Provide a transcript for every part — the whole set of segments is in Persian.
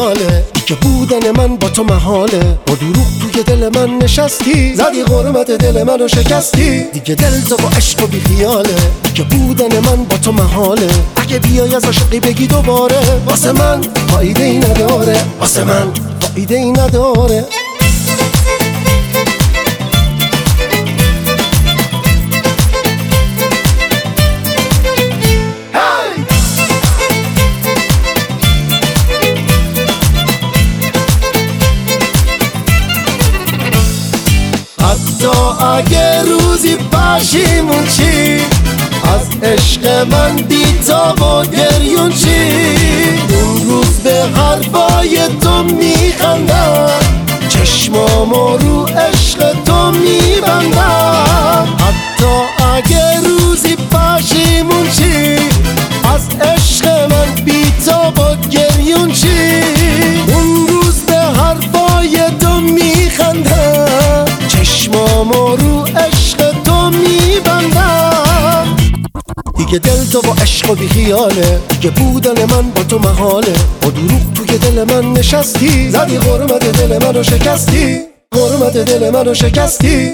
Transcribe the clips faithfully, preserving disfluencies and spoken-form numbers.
خیاله، دیگه بودن من با تو محاله. با دروغ توی دل من نشستی، زدی غرمت دل منو شکستی. دیگه دل تو با عشق و بی خیاله، دیگه بودن من با تو محاله. اگه بیای از عاشقی بگی دوباره، واسه من فایده ای نداره، واسه من فایده ای نداره. حتی اگه روزی پشیمون چی، از عشق من بی تاب و گریون چی، اون روز به حرفای تو میخندم، چشمامو رو عشق تو میبندم. حتی اگه روزی پشیمون چی، از عشق من بی تاب و گریون چی، اون روز به حرفای تو میخندم، چشمامو رو عشق تو میبندم. دیگه دل تو با عشق و بی خیاله، دیگه بودن من با تو محاله. با دروغ توی دل من نشستی، زدی غرمت دل منو شکستی، غرمت دل منو شکستی.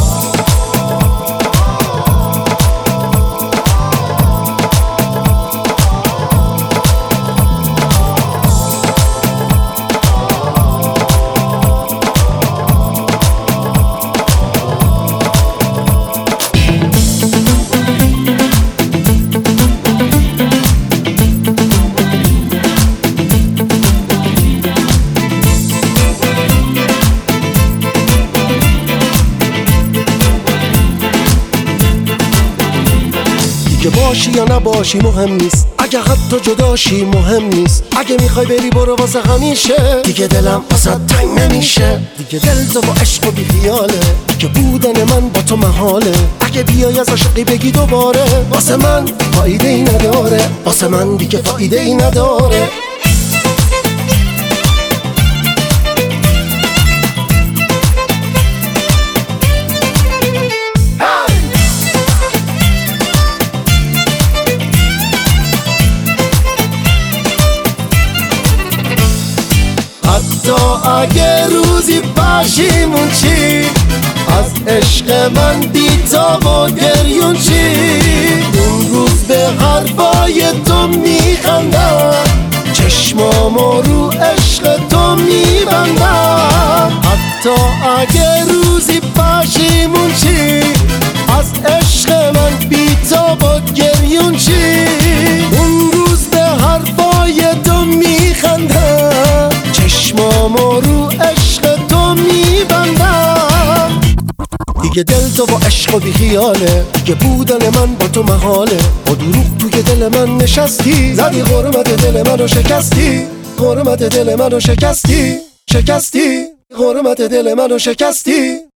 که باشی یا نباشی مهم نیست، اگه حتی جداشی مهم نیست. اگه میخوای بری برو واسه همیشه، دیگه دلم واسه تنگ نمیشه. دیگه دل تو با عشق و بی خیاله، دیگه بودن من با تو محاله. اگه بیای از عاشقی بگی دوباره، واسه من فایده ای نداره، واسه من دیگه فایده ای نداره. حتی اگه روزی پشیمون چی، از عشق من بی تاب و گریون چی، اون روز به حرفای تو میخندم، چشمامو رو عشق تو میبندم. حتی اگه روزی پشیمون چی، از عشق من بی تاب و گریون چی، اون روز به حرفای تو میخندم، چشمامو رو عشق تو میبندم. دیگه دل تو با عشق و بی خیاله، دیگه بودن من با تو محاله. با دروغ توی دل من نشستی، زدی غرمت دل منو شکستی، غرمت دل منو شکستی، شکستی غرمت دل منو شکستی.